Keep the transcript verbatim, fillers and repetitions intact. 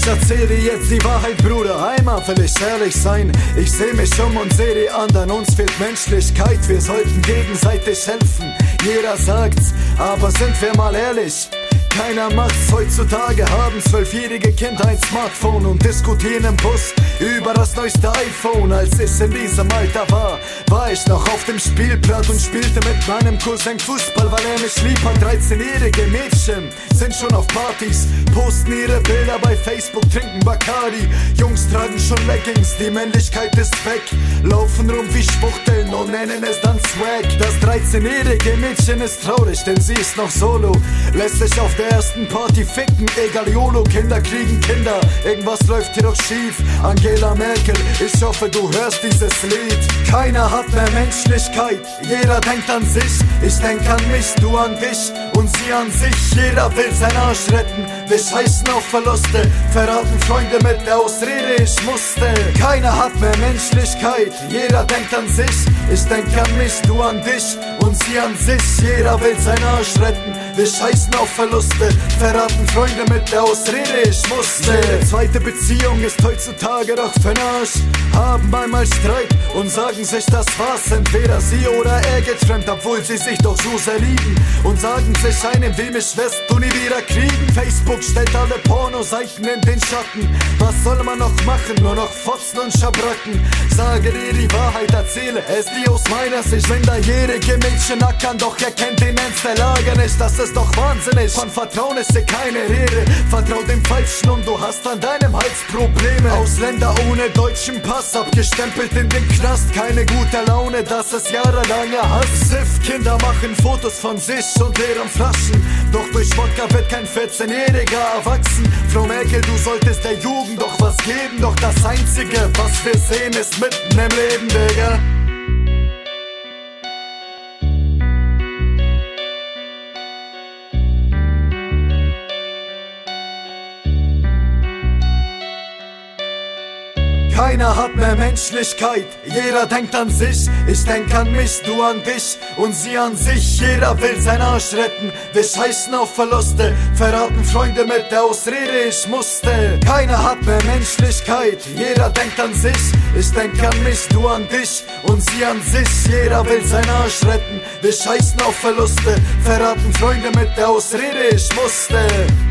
erzähl dir jetzt die Wahrheit, Bruder. Einmal will ich ehrlich sein. Ich seh mich um und seh die anderen. Uns fehlt Menschlichkeit, wir sollten gegenseitig helfen. Jeder sagt's, aber sind wir mal ehrlich? Keiner macht's heutzutage, haben zwölfjährige Kinder ein Smartphone und diskutieren im Bus über das neueste iPhone. Als ich in diesem Alter war, war ich noch auf dem Spielplatz und spielte mit meinem Cousin Fußball, weil er mich lieb hat. dreizehnjährige Mädchen sind schon auf Partys, posten ihre Bilder bei Facebook, trinken Bacardi. Jungs tragen schon Leggings, die Männlichkeit ist weg, laufen rum wie Spuchteln und nennen es dann Swag. Das dreizehnjährige Mädchen ist traurig, denn sie ist noch solo, lässt sich auf der ersten Party ficken, egal YOLO, Kinder kriegen Kinder, irgendwas läuft hier doch schief. Angela Merkel, ich hoffe du hörst dieses Lied. Keiner hat mehr Menschlichkeit, jeder denkt an sich. Ich denk an mich, du an dich und sie an sich. Jeder will seinen Arsch retten, wir scheißen auf Verluste, verraten Freunde mit der Ausrede, ich musste. Keiner hat mehr Menschlichkeit, jeder denkt an sich. Ich denk an mich, du an dich und sie an sich. Jeder will seinen Arsch retten, wir scheißen auf Verluste, verraten Freunde mit der Ausrede, ich musste. Jede zweite Beziehung ist heutzutage doch für'n Arsch. Haben einmal Streit und sagen sich, das war's. Entweder sie oder er geht fremd, obwohl sie sich doch so sehr lieben. Und sagen sich, einen wie mich wirst du nie wieder kriegen. Facebook stellt alle Pornoseiten in den Schatten. Was soll man noch machen? Nur noch fotzen und schabracken. Sage dir die Wahrheit, erzähle es dir aus meiner Sicht. Minderjährige Mädchen ackern, doch er kennt den Ernst der Lage nicht. Das ist doch wahnsinnig. Von Vertrauen ist hier keine Rede. Vertrau dem Falschen und du hast an deinem Hals Probleme. Ausländer ohne deutschen Pass, abgestempelt in den Knast. Keine gute Laune, das ist jahrelanger Hass. Siff, Kinder machen Fotos von sich und leeren Flaschen. Doch durch Wodka wird kein vierzehnjähriger erwachsen. Frau Merkel, du solltest der Jugend doch was geben. Doch das Einzige, was wir sehen, ist mitten im Leben, Digga. Keiner hat mehr Menschlichkeit, jeder denkt an sich. Ich denk an mich, du an dich und sie an sich. Jeder will seinen Arsch retten, wir scheißen auf Verluste, verraten Freunde mit der Ausrede, ich musste. Keiner hat mehr Menschlichkeit, jeder denkt an sich. Ich denk an mich, du an dich und sie an sich. Jeder will seinen Arsch retten, wir scheißen auf Verluste, verraten Freunde mit der Ausrede, ich musste.